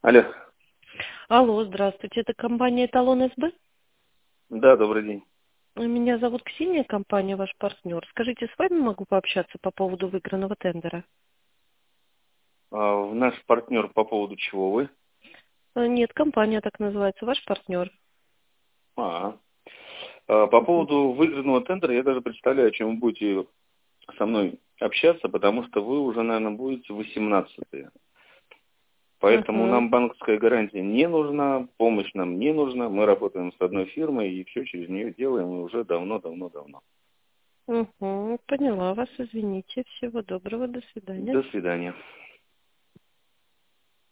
Алло. Алло, здравствуйте. Это компания «Эталон СБ». Да, добрый день. Меня зовут Ксения, компания «Ваш партнер». Скажите, с вами могу пообщаться по поводу выигранного тендера? Наш партнер по поводу чего вы? Нет, компания так называется, «Ваш партнер». А, по Мгм. поводу выигранного тендера я даже представляю, о чем вы будете со мной общаться, потому что вы уже, наверное, будете 18-е. Поэтому Мгм. нам банковская гарантия не нужна, помощь нам не нужна. Мы работаем с одной фирмой и все через нее делаем и уже давно. Мгм. Поняла вас, извините. Всего доброго, до свидания. До свидания.